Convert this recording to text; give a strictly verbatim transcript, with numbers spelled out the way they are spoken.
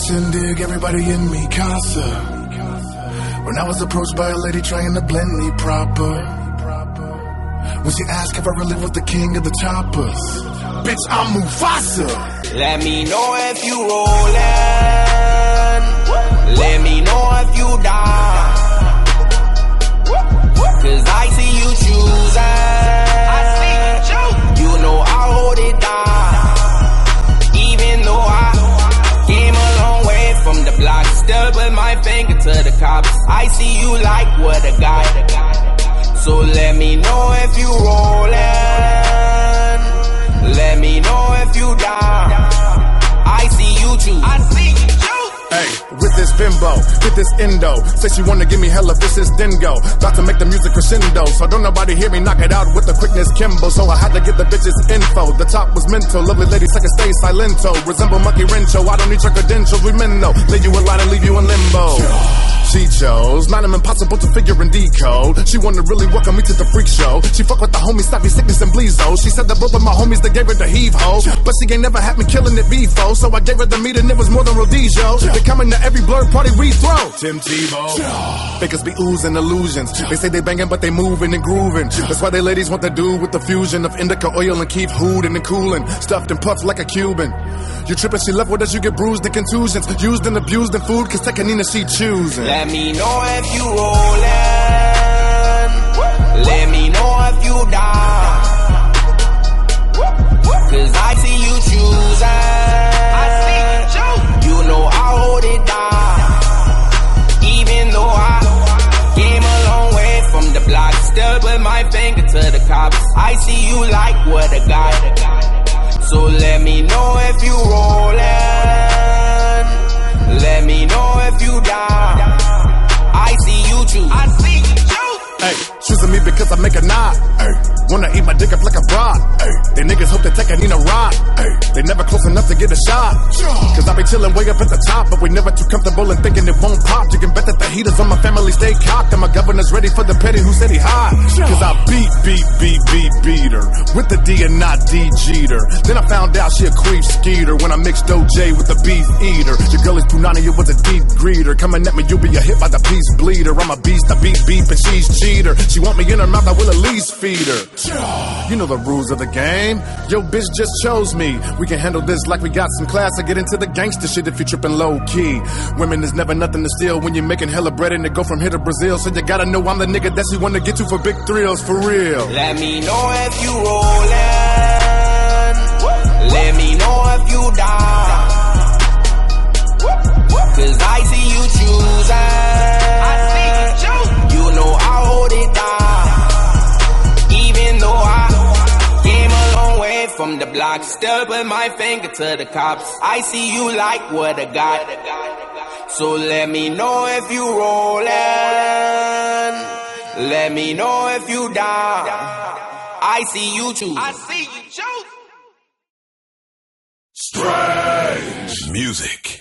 shindig, everybody in me casa. When I was approached by a lady trying to blend me proper. When she asked if I really was the king of the choppers. Bitch, I'm Mufasa. Let me know if you rollin'. Let me know if you down. Cause I see you choosing. I see you choose. You know I hold it down. Even though I came a long way from the block, still put my finger to the cops. I see you like what a guy. So let me know if you rollin'. Let me know if you down. I see you choose. I see you choose. Hey, with this bimbo, with this endo. Say she wanna give me hella vicious dingo. About to make the music crescendo. So don't nobody hear me knock it out with the quickness Kimbo. So I had to give the bitches info. The top was mental. Lovely ladies second stay silento. Resemble Monkey Rencho. I don't need your credentials. We men know. Lay you in line and leave you in limbo. She chose, not impossible to figure and decode. She wanna really welcome me to the freak show. She fuck with the homies, Snappy, Sickness, and Bleezo. She said that both of my homies, they gave her the heave-ho. But she ain't never had me killing it before. So I gave her the meat and it was more than Rodizio. They coming to every blurred party we throw. Tim Tebow. Fakers be oozing illusions. They say they banging, but they moving and grooving. That's why they ladies want the dude with the fusion of indica oil and keep hooding and cooling. Stuffed and puffed like a Cuban. You trippin', she left with us, you get bruised and contusions. Used and abused in food, cause Tekanina she choosing. Let me know if you rollin'. Let me know if you down. Cause I see you choosing. I see you choose. You know I hold it down. Even though I came a long way from the block, still put my finger to the cops. I see you like what a guy. So let me know if you rollin'. Let me know if you down. I see you choose. I see you choose. Hey, choosing me because I make a knot. Hey, wanna eat my dick up like a broad. Hey, they niggas hope they take a Nina rod. Hey, they never close enough to get a shot. Cause I be chillin' way up at the top, but we never too comfortable and thinking it won't pop. You can bet that the heaters on my family stay cocked, and my governor's ready for the petty who said he hot. Cause I beat, beat, beat, beat, beat her with the D and not D Jeter. Then I found out she a queef skeeter when I mixed O J with the beef eater. Your girl is Punani, you was a deep greeter. Coming at me, you be a hit by the peace bleeder. I'm a beast, I beat beef and she's cheater. She want me in her mouth, I will at least feed her. You know the rules of the game. Yo, bitch just chose me. We can handle this like we got some class. I get into the gangster shit if you trippin' low key. Women is never nothing to steal when you're making hella bread and it go from here to Brazil. So you gotta know I'm the nigga that she wanna get to for big thrills, for real. Let me know if you rollin'. Let me know if you down. Cause I see you choosing. I see you choose. You know I hold it down. Even though I came a long way from the block, still put my finger to the cops. I see you like what a guy. So let me know if you rollin'. Let me know if you down. I see you choose. I see you choose. Strange music.